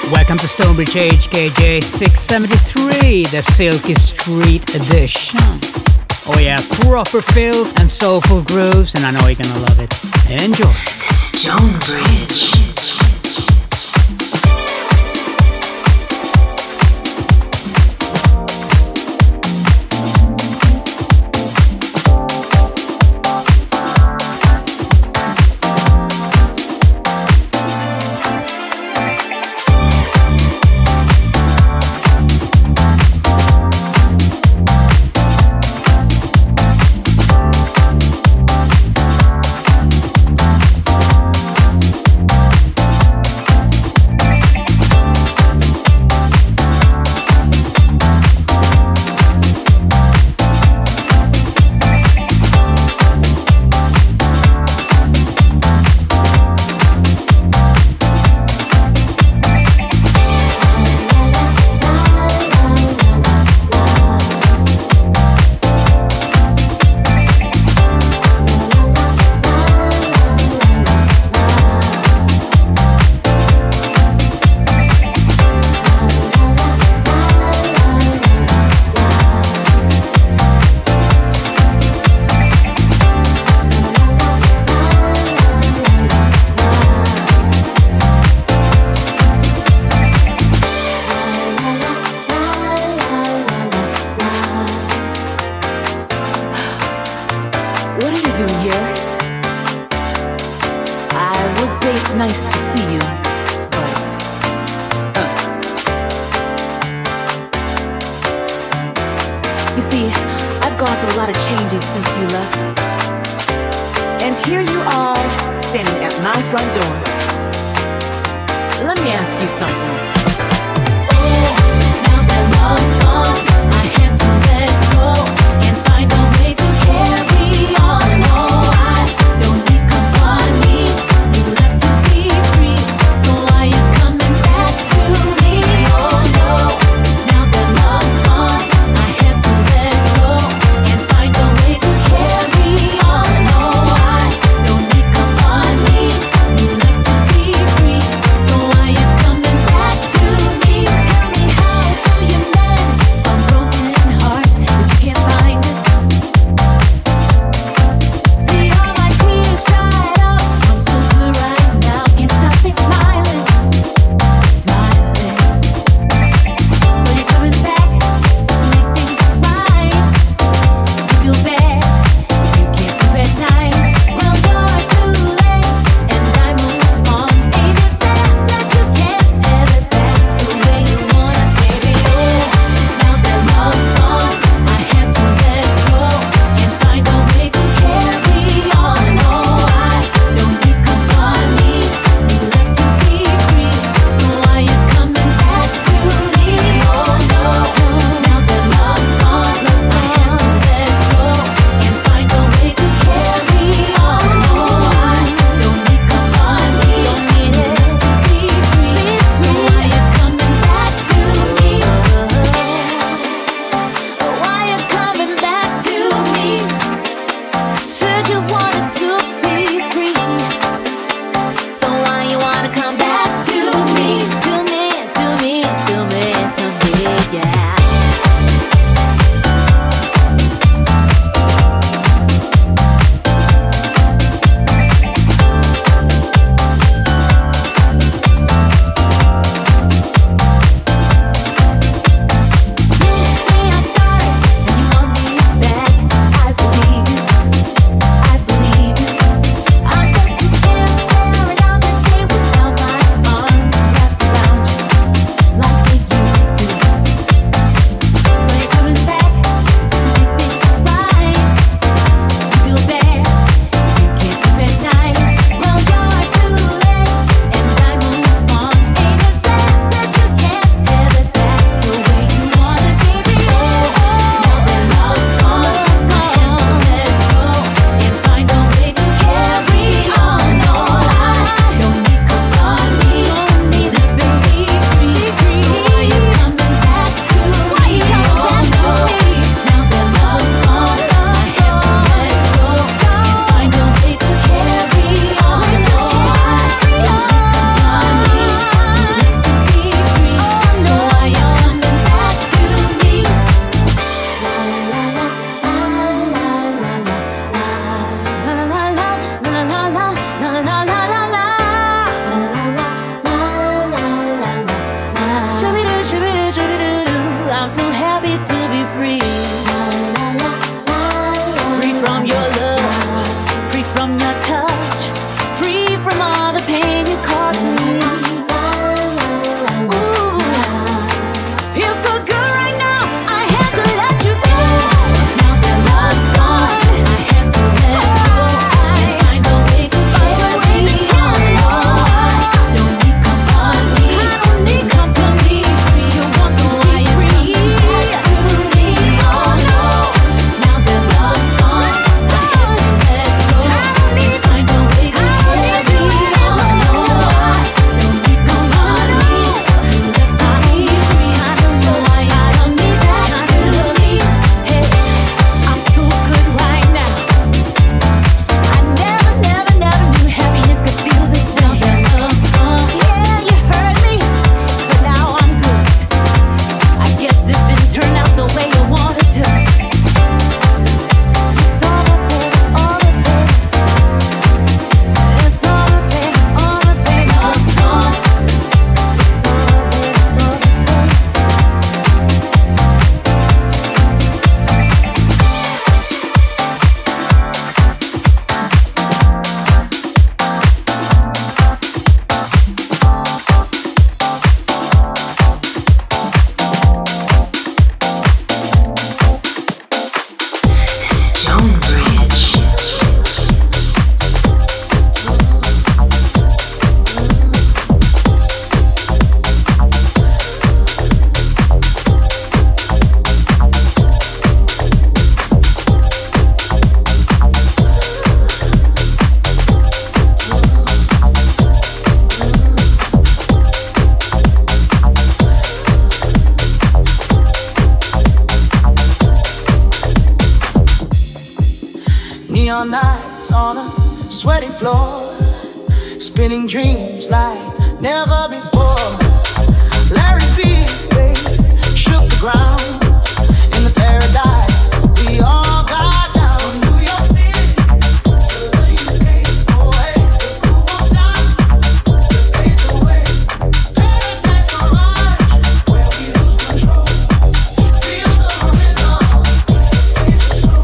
Welcome to Stonebridge HKJ 673, the Silky Street edition. Oh yeah, proper filth and soulful grooves, and I know you're gonna love it. Enjoy. Stonebridge. Tell me how do you manage? Neon nights on a sweaty floor, spinning dreams like never before. Larry's beats, they shook the ground in the paradise we all got down. From New York City to the UK, oh hey, the groove won't stop, the pace away. Paradise Garage, where we lose control. Feel the rhythm, save your soul.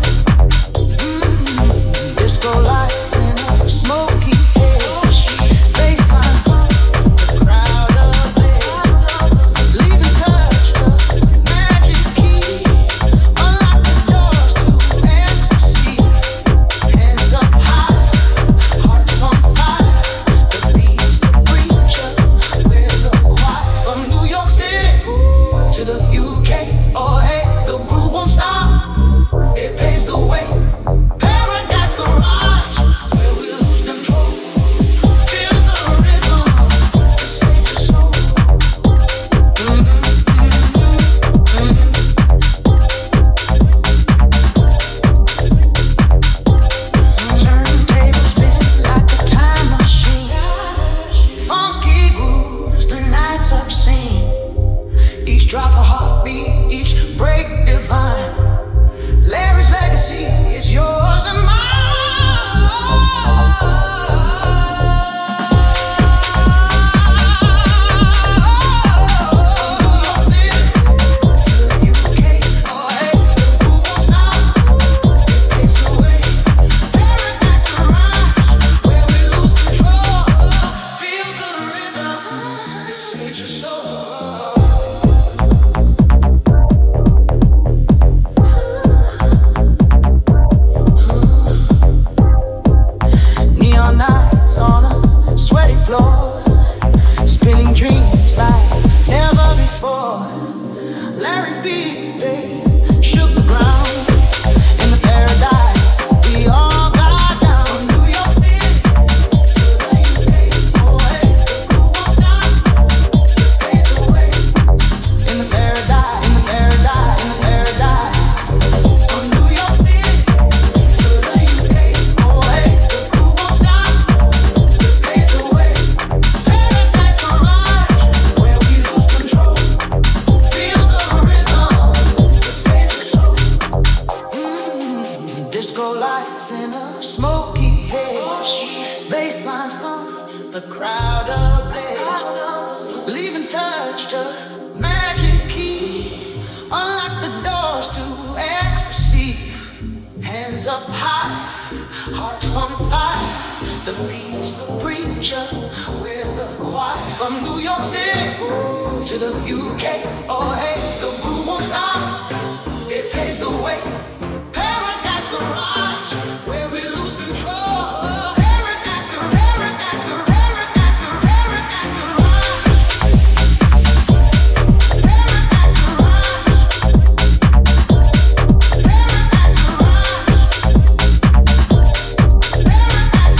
Disco lights in a smoky haze, space lines thump, the crowd ablaze. Leaving touched up with magic key, unlock the doors to ecstasy. Hands up high, hearts on fire. The beats, the preacher, we're the choir. From New York City to the UK, oh hey, the groove won't stop. It paves the way. Paradise Garage, where we lose control. Feel the rhythm to save your soul. Turntable spinning like a time machine. Funky grooves, the night's obscene. Each drop a heartbeat, each break divine. Larry's legacy is yours and mine. New York City to the UK, oh hey, the groove won't stop. It paves the way. Paradise Garage, where we lose control. Feel the rhythm, it saves your soul. Neon nights on a sweaty floor, spinning dreams like never before. Larry's beats, they shook the ground in the paradise we all got down. From New York City to the UK, oh hey, the groove won't stop, the pace away. In the paradise, in the paradise, in the paradise. From New York City to the UK, oh hey, the groove won't stop, the pace away. Paradise Garage, where we lose control. Feel the rhythm to save your soul. Disco lights in a smoky haze, space lines thump, the crowd ablaze. Leaving's touched a magic key, unlock the doors to ecstasy. Hands up high, hearts on fire. The beats, the preacher, we're the choir. From New York City to the UK, oh hey, the groove won't stop. It paves the way. Paradise Garage, where we lose control. Paradise Garage, Paradise Garage, Paradise Garage, Paradise Garage. Paradise Garage, Paradise Garage, Paradise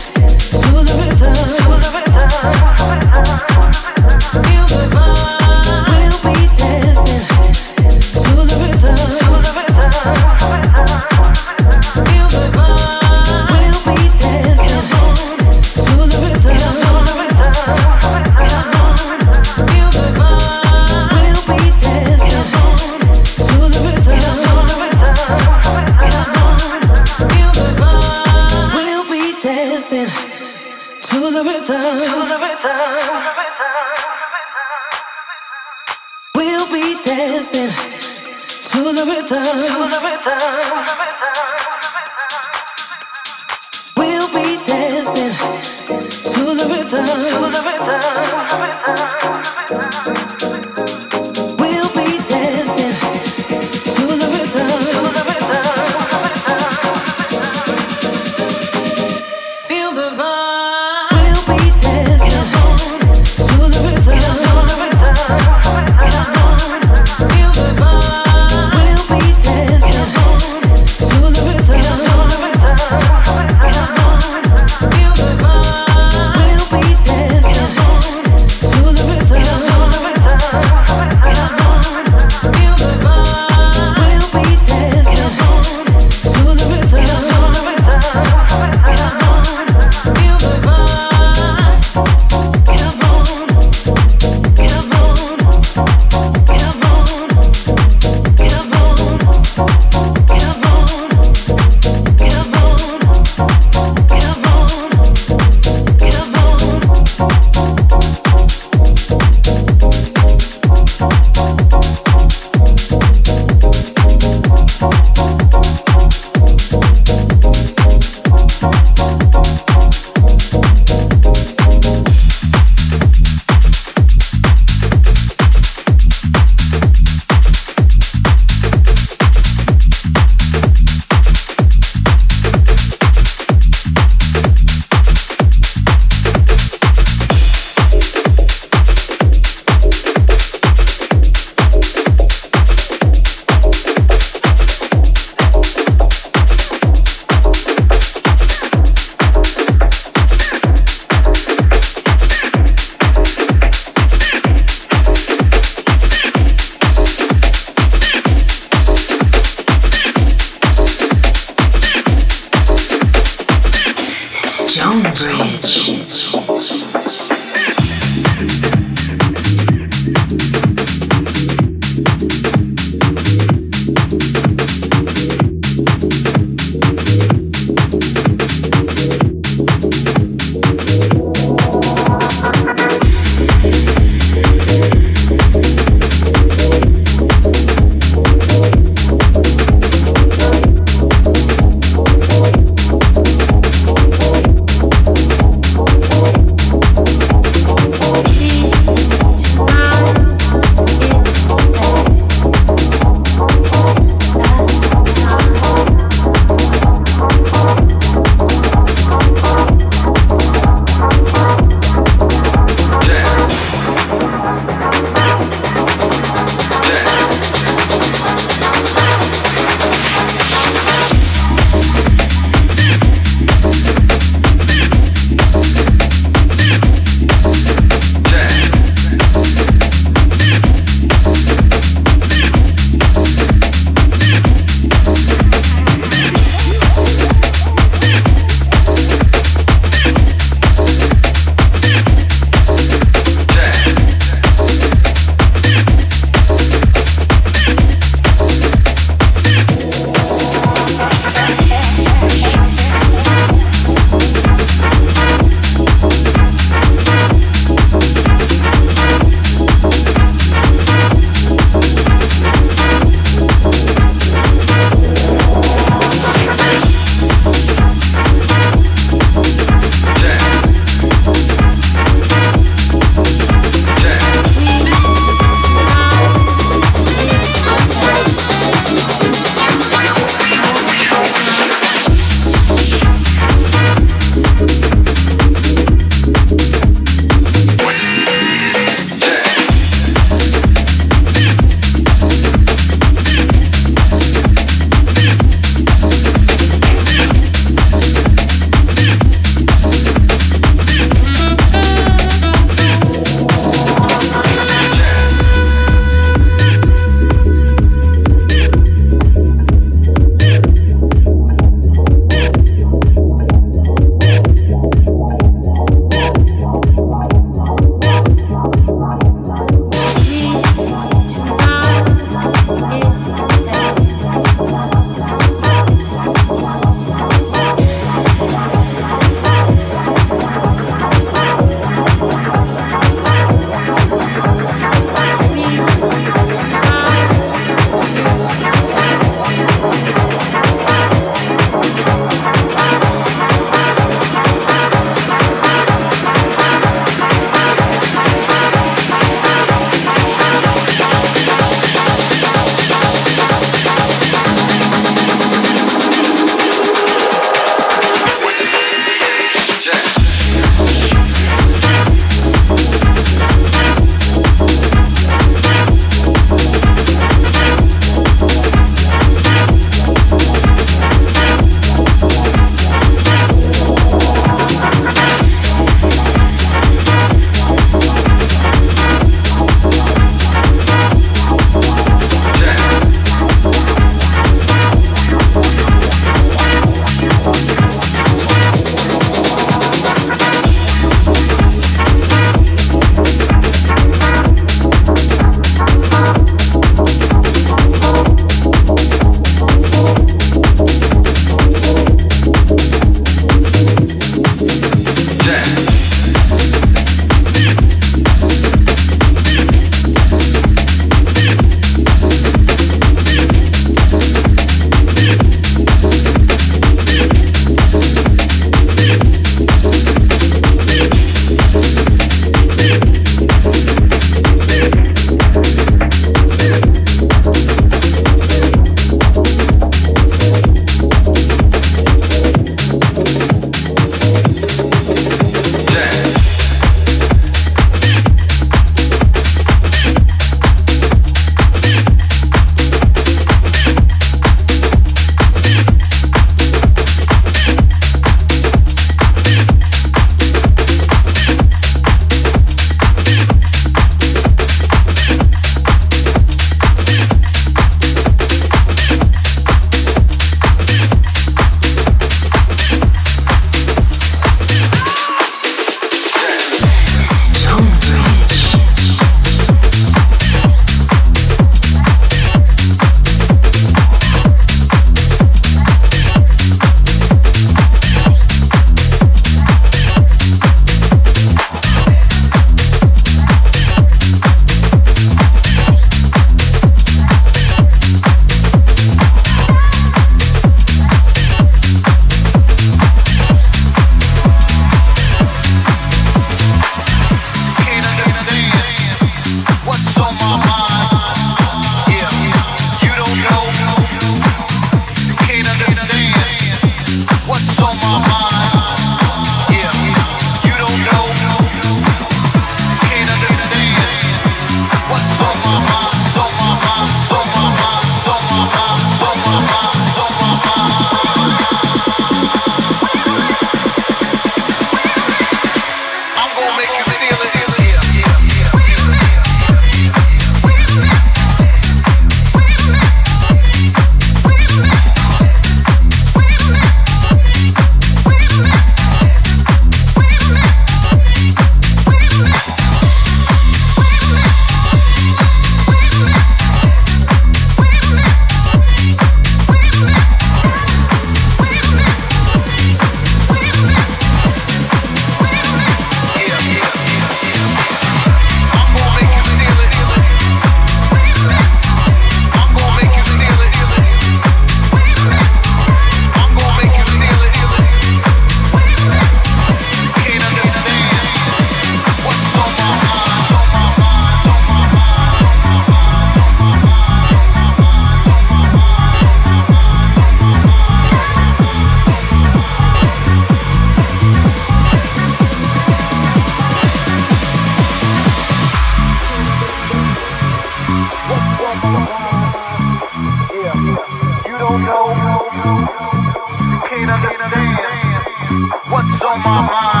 You don't know, you can't understand what's on my mind.